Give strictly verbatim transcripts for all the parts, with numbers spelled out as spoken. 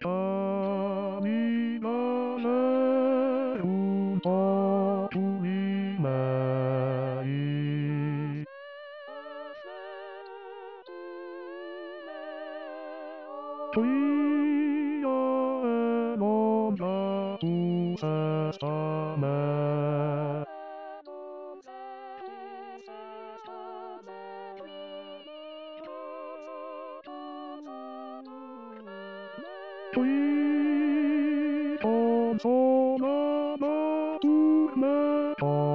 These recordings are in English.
camminare un po' tu di me. Qui e non già tu sesta me. Qui consonama pur me,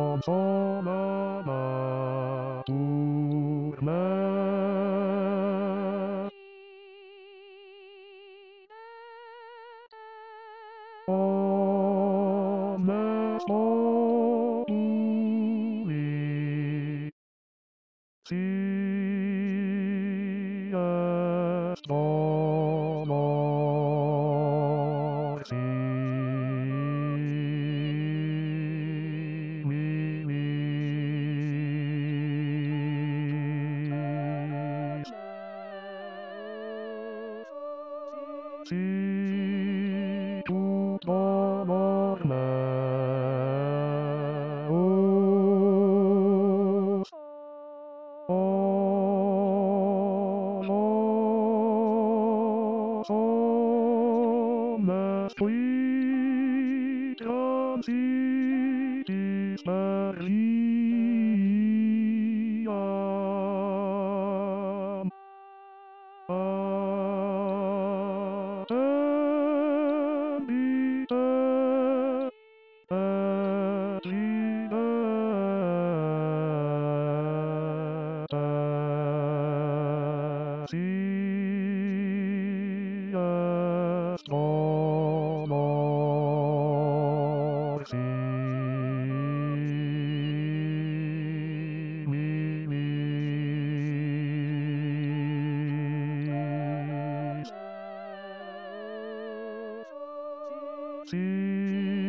consonama pur me. Omne scopuli, si est honor, si mimis. Si ut honor meus, honos omnes qui transitis per liam. Attendite et ridete, si est honor, si mimis. Si